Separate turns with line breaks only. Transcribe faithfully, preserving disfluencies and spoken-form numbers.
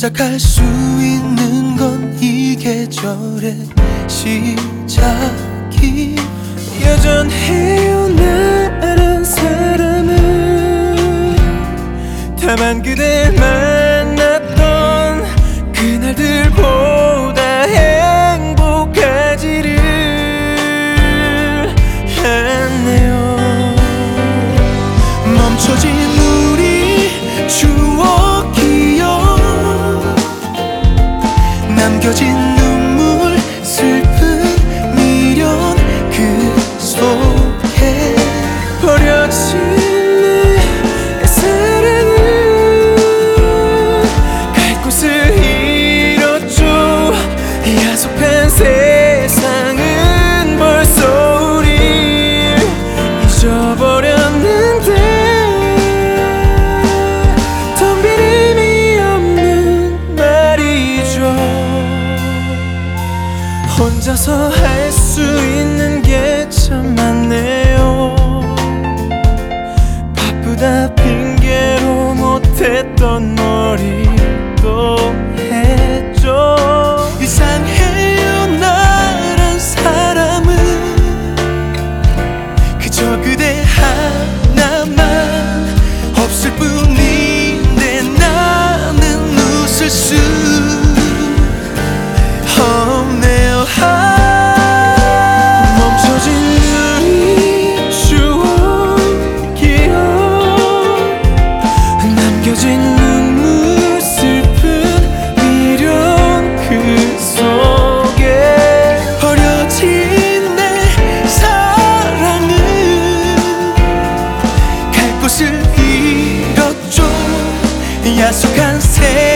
시작할 수 있는 건 이 계절의 시작이 여전해요. 나란 사람은 다만 그댈 만났던 그날들보다 행복하지를 않네요. 멈춰진 우리 추억이여, 남겨진 눈물 슬픈 미련 그 속에 버려진 내 사랑은 갈 곳을 잃었죠. 야속한 세상은 벌써 우릴 잊어버렸는데 덤빈 의미 없는 말이죠. 혼자서 할 수 있는 게 참 많네요. 바쁘다 핑계로 못했던 머리도 했죠. 이상해요. 나란 사람은 그저 그대 하나만 없을 뿐인데 나는 웃을 수 없네요. 멈춰진 우리 추억이여, 남겨진 눈물 슬픈 미련 그 속에 버려진 내 사랑은 갈 곳을 잃었죠. 야속한 새